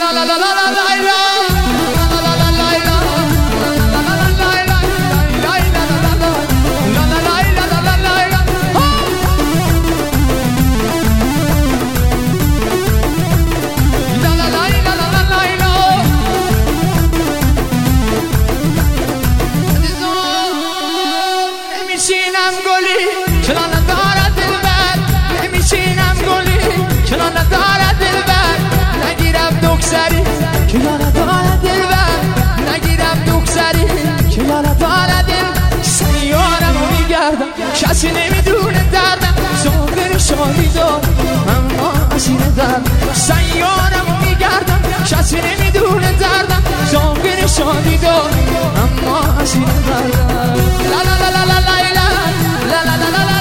کسی نمیدونه دردم ظاهر شادی دارم اما اسیر دردم سیارم میگردم کسی نمیدونه دردم ظاهر شادی دارم اما اسیر دردم لا لا لا لا لا لا لا لا لا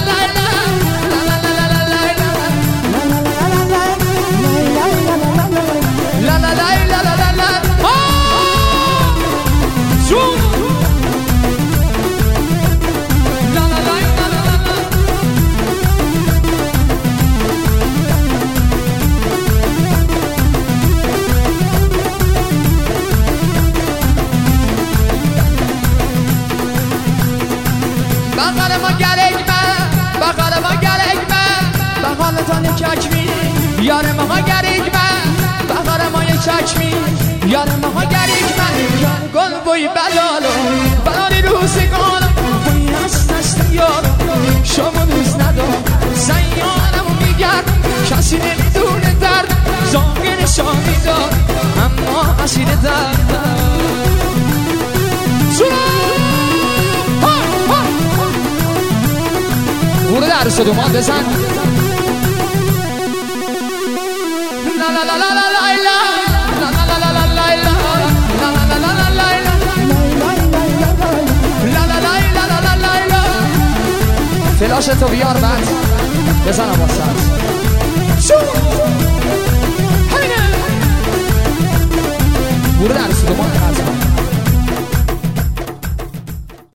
یار ما گریگ من بغار ما یک چکمی یار ما گریگ من گل بوی بلالی روزگانم بوی هست یارم شما دوست ندارم سیارم میگردم کسی نمیدونه درد ظاهر شادی دارم اما اسیر دردم برو در صدومان بزن فلاش تو بیار بعد بزنم واسه همینه